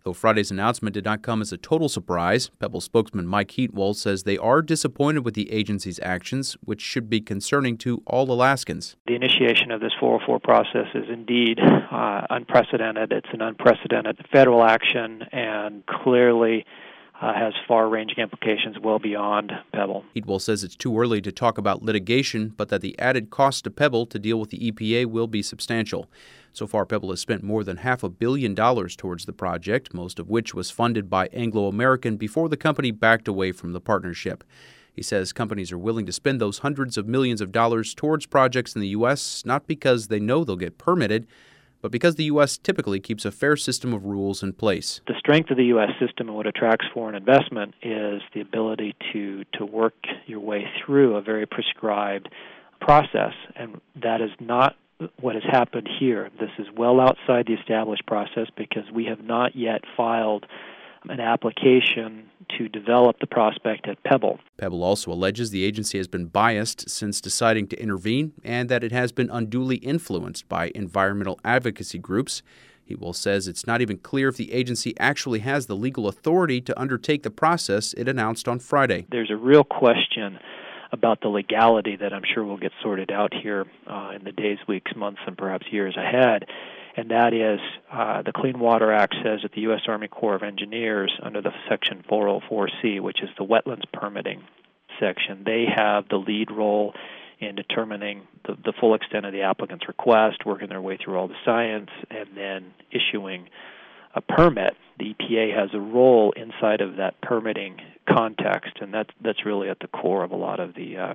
Though Friday's announcement did not come as a total surprise, Pebble spokesman Mike Heatwole says they are disappointed with the agency's actions, which should be concerning to all Alaskans. The initiation of this 404 process is indeed unprecedented. It's an unprecedented federal action and clearly has far-ranging implications well beyond Pebble. Heatwole says it's too early to talk about litigation, but that the added cost to Pebble to deal with the EPA will be substantial. So far, Pebble has spent more than $500 million towards the project, most of which was funded by Anglo American before the company backed away from the partnership. He says companies are willing to spend those hundreds of millions of dollars towards projects in the U.S., not because they know they'll get permitted, but because the U.S. typically keeps a fair system of rules in place. The strength of the U.S. system and what attracts foreign investment is the ability to work your way through a very prescribed process, and that is not what has happened here. This is well outside the established process because we have not yet filed an application to develop the prospect at Pebble. Pebble also alleges the agency has been biased since deciding to intervene and that it has been unduly influenced by environmental advocacy groups. Heatwole says it's not even clear if the agency actually has the legal authority to undertake the process it announced on Friday. There's a real question about the legality that I'm sure will get sorted out here in the days, weeks, months, and perhaps years ahead. And that is the Clean Water Act says that the U.S. Army Corps of Engineers, under the Section 404C, which is the wetlands permitting section, they have the lead role in determining the full extent of the applicant's request, working their way through all the science, and then issuing a permit. The EPA has a role inside of that permitting context, and that's really at the core of a lot of the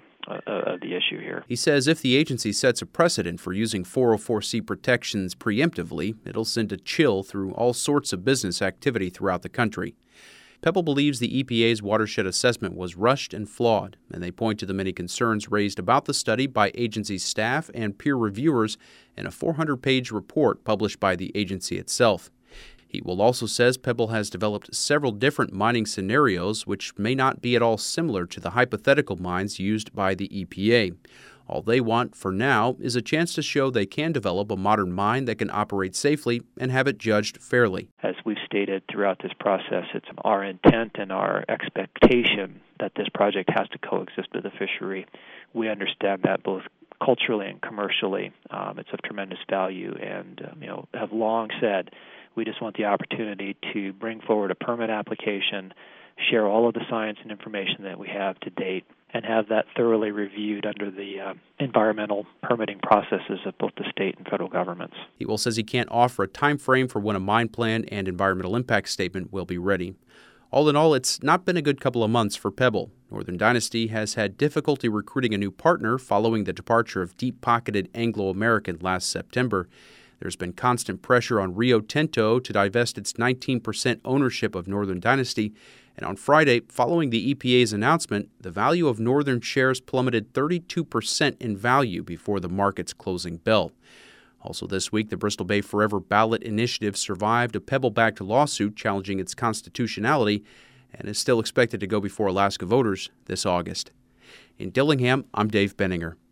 issue here. He says if the agency sets a precedent for using 404C protections preemptively, it'll send a chill through all sorts of business activity throughout the country. Pebble believes the EPA's watershed assessment was rushed and flawed, and they point to the many concerns raised about the study by agency staff and peer reviewers in a 400-page report published by the agency itself. Heatwole also says Pebble has developed several different mining scenarios which may not be at all similar to the hypothetical mines used by the EPA. All they want for now is a chance to show they can develop a modern mine that can operate safely and have it judged fairly. As we've stated throughout this process, it's our intent and our expectation that this project has to coexist with the fishery. We understand that both culturally and commercially. It's of tremendous value, and have long said we just want the opportunity to bring forward a permit application, share all of the science and information that we have to date, and have that thoroughly reviewed under the environmental permitting processes of both the state and federal governments. Heatwole says he can't offer a time frame for when a mine plan and environmental impact statement will be ready. All in all, it's not been a good couple of months for Pebble. Northern Dynasty has had difficulty recruiting a new partner following the departure of deep-pocketed Anglo American last September. There's been constant pressure on Rio Tinto to divest its 19% ownership of Northern Dynasty, and on Friday, following the EPA's announcement, the value of Northern shares plummeted 32% in value before the market's closing bell. Also this week, the Bristol Bay Forever ballot initiative survived a Pebble-backed lawsuit challenging its constitutionality and is still expected to go before Alaska voters this August. In Dillingham, I'm Dave Benninger.